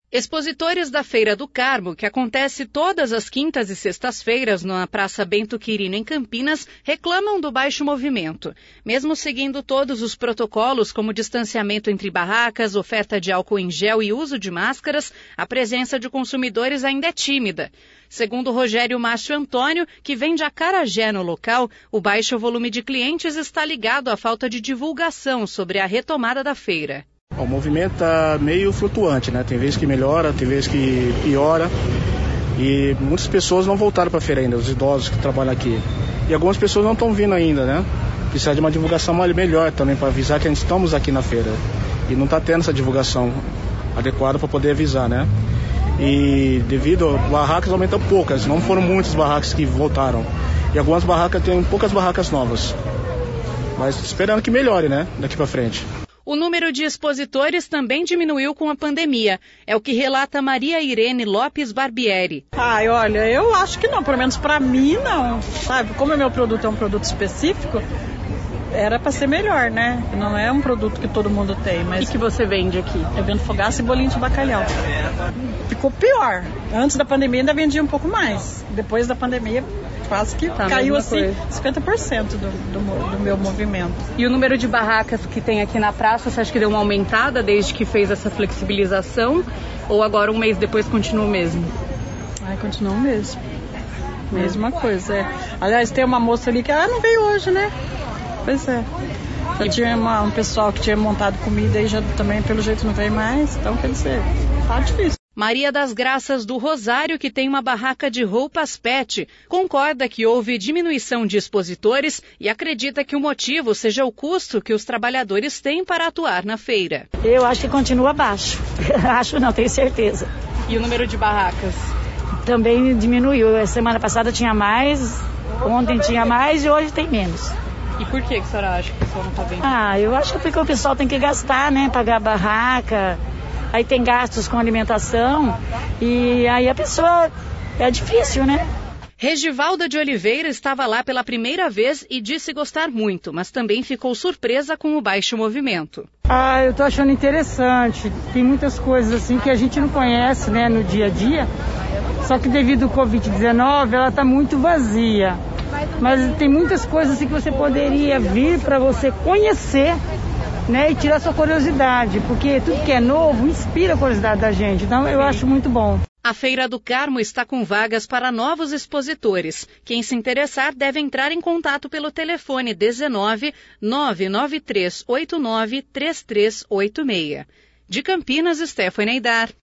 Expositores da Feira do Carmo, que acontece todas as quintas e sextas-feiras na Praça Bento Quirino, em Campinas, reclamam do baixo movimento. Mesmo seguindo todos os protocolos, como distanciamento entre barracas, oferta de álcool em gel e uso de máscaras, a presença de consumidores ainda é tímida. Segundo Rogério Márcio Antônio, que vende acarajé no local, o baixo volume de clientes está ligado à falta de divulgação sobre a retomada da feira. O movimento está meio flutuante, né? Tem vezes que melhora, tem vezes que piora. E muitas pessoas não voltaram para a feira ainda, os idosos que trabalham aqui. E algumas pessoas não estão vindo ainda, né? Precisa de uma divulgação melhor também para avisar que estamos aqui na feira. E não está tendo essa divulgação adequada para poder avisar, né? E devido a barracas aumentam poucas, não foram muitas barracas que voltaram. E algumas barracas tem poucas barracas novas. Mas esperando que melhore, né? Daqui para frente. O número de expositores também diminuiu com a pandemia. É o que relata Maria Irene Lopes Barbieri. Olha, eu acho que não, pelo menos para mim não, sabe? Como o meu produto é um produto específico, era para ser melhor, né? Não é um produto que todo mundo tem. Mas o que você vende aqui? Eu vendo fogaça e bolinho de bacalhau. Ficou pior. Antes da pandemia ainda vendia um pouco mais. Depois da pandemia quase que caiu assim 50% do meu movimento. E o número de barracas que tem aqui na praça, você acha que deu uma aumentada desde que fez essa flexibilização? Ou agora um mês depois continua o mesmo? Continua o mesmo. Mesma coisa, é. Aliás, tem uma moça ali que não veio hoje, né? Pois é. Já tinha um pessoal que tinha montado comida e já também pelo jeito não veio mais. Então, quer dizer, tá difícil. Maria das Graças do Rosário, que tem uma barraca de roupas pet, concorda que houve diminuição de expositores e acredita que o motivo seja o custo que os trabalhadores têm para atuar na feira. Eu acho que continua baixo. Acho não, tenho certeza. E o número de barracas? Também diminuiu. Semana passada tinha mais, ontem tinha mais e hoje tem menos. E por que a senhora acha que o pessoal não está vendo? Eu acho que porque o pessoal tem que gastar, né? Pagar a barraca. Aí tem gastos com alimentação e aí a pessoa... É difícil, né? Regivalda de Oliveira estava lá pela primeira vez e disse gostar muito, mas também ficou surpresa com o baixo movimento. Eu tô achando interessante. Tem muitas coisas assim que a gente não conhece, né, no dia a dia. Só que devido ao Covid-19, ela tá muito vazia. Mas tem muitas coisas assim que você poderia vir para você conhecer, né, e tirar sua curiosidade, porque tudo que é novo inspira a curiosidade da gente, então eu acho muito bom. A Feira do Carmo está com vagas para novos expositores. Quem se interessar deve entrar em contato pelo telefone 19 99389 3386. De Campinas, Stephanie Aidar.